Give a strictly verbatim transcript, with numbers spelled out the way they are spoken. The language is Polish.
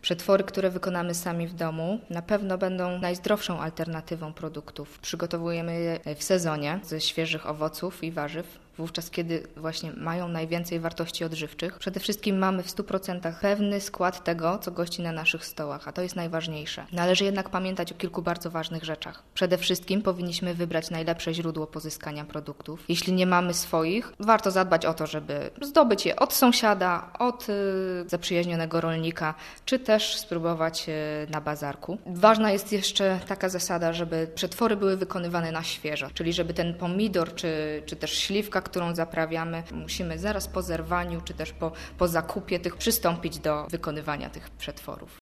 Przetwory, które wykonamy sami w domu, na pewno będą najzdrowszą alternatywą produktów. Przygotowujemy je w sezonie ze świeżych owoców i warzyw, wówczas kiedy właśnie mają najwięcej wartości odżywczych. Przede wszystkim mamy w stu procentach pewny skład tego, co gości na naszych stołach, a to jest najważniejsze. Należy jednak pamiętać o kilku bardzo ważnych rzeczach. Przede wszystkim powinniśmy wybrać najlepsze źródło pozyskania produktów. Jeśli nie mamy swoich, warto zadbać o to, żeby zdobyć je od sąsiada, od y, zaprzyjaźnionego rolnika, czy też spróbować y, na bazarku. Ważna jest jeszcze taka zasada, żeby przetwory były wykonywane na świeżo, czyli żeby ten pomidor, czy, czy też śliwka, którą zaprawiamy, musimy zaraz po zerwaniu, czy też po, po zakupie tych przystąpić do wykonywania tych przetworów.